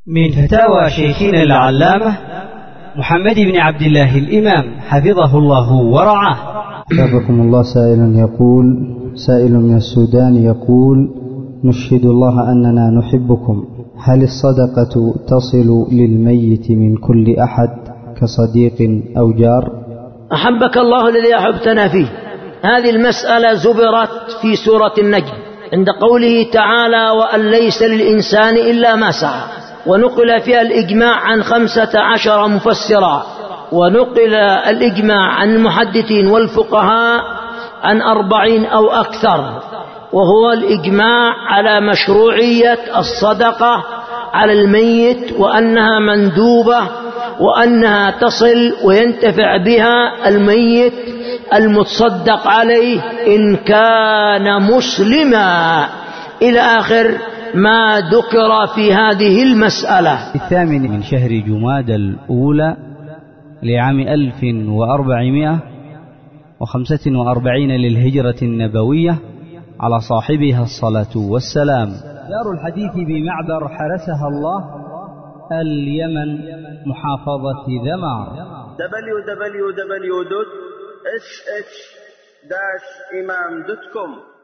من فتاوى شيخنا العلامة محمد بن عبد الله الإمام حفظه الله ورعاه. حفظكم الله. سائل من السودان يقول: نشهد الله أننا نحبكم، هل الصدقة تصل للميت من كل أحد كصديق أو جار؟ أحبك الله الذي أحبتنا فيه. هذه المسألة زبرت في سورة النجم عند قوله تعالى: وأن ليس للإنسان إلا ما سعى، ونقل فيها الإجماع عن 15 مفسرا، ونقل الإجماع عن المحدثين والفقهاء عن 40 أو أكثر، وهو الإجماع على مشروعية الصدقة على الميت، وأنها مندوبة، وأنها تصل وينتفع بها الميت المتصدق عليه إن كان مسلما، إلى آخر ما ذكر في هذه المسألة. الثامن من شهر جمادى الأولى لعام 1445 للهجرة النبوية، على صاحبها الصلاة والسلام. دار الحديث بمعبر حرسها الله، اليمن، محافظة ذمار. www.sh-imam.com